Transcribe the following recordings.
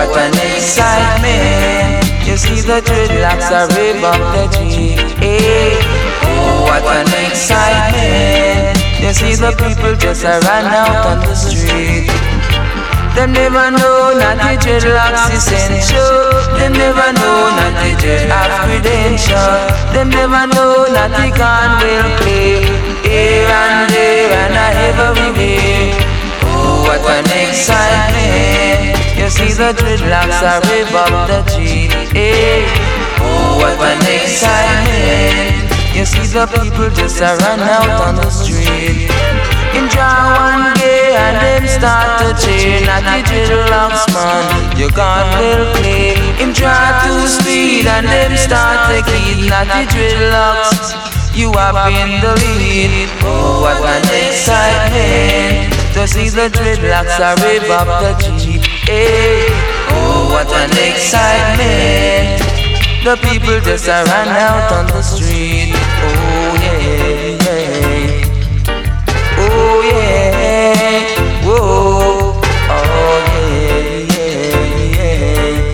what an excitement. You see the dreadlocks are rip up the tree. Hey, oh, what an excitement. You see the people just a run out on the street. Them never know that the dreadlocks is essential. Them never know that the dread have credential. Them never know that the can will play here and there and everywhere. Oh, what an excitement. You see the dreadlocks are rip up the tree. Hey, oh, what an excitement. You see the people just a run out on the street. In draw one gay and them start to cheer. Not the dreadlocks man, you can't well play. Him draw 2 speed and them start to kid. Not the dreadlocks, you have been the lead. Oh, what an excitement. To see the dreadlocks are rev up the Jeep. Hey, oh, what an excitement. The people just a run out on the street. Oh yeah, yeah. Oh yeah, whoa, oh yeah, yeah, yeah,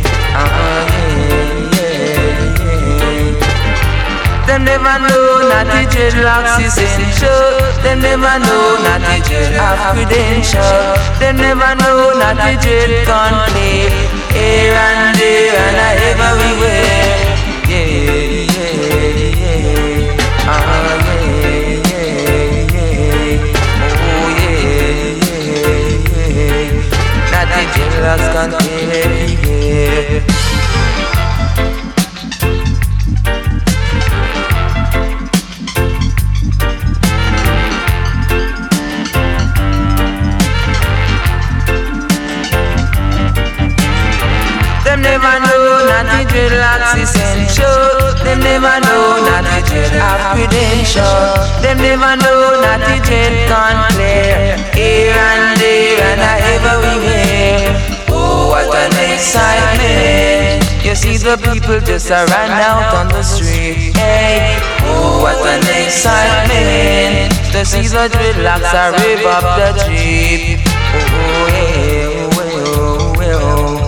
yeah, yeah. Them never know that the dreadlocks is essential. Them never know that the dread have credential. Them never know that the dread can play here and there and everywhere. Yeah, yeah, yeah, yeah. The dreadlocks can play everywhere. Them never know that the dreadlocks is essential. Them never know that the dread have credential. Them never know that the dread can clear here and there and everywhere. Oh, what an excitement. You see the people just a run out on the street. Hey, oh, what an excitement. To see the dreadlocks a rev up the Jeep. Oh, yeah, well, well.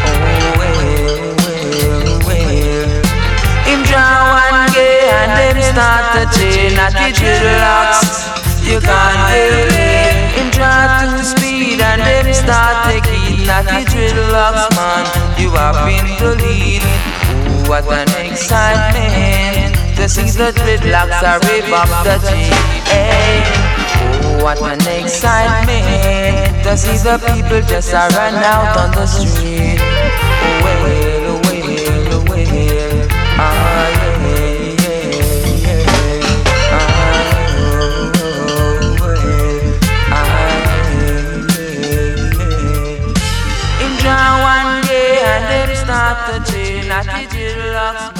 Him draw one gay and them start to chain at the dreadlocks. You can't play. Him draw 2 speed and them start to kid at the dreadlocks man. You have been the lead. Oh, what an excitement. To see the dreadlocks are rev up the Jeep. Hey, oh, what an excitement. To see the people just a run out on the street. Oh, well, oh, well, oh, well. Ah, yeah, yeah, yeah. Ah, oh, oh, well. Ah, yeah, yeah. In draw one day and them start to chain at the dreadlocks.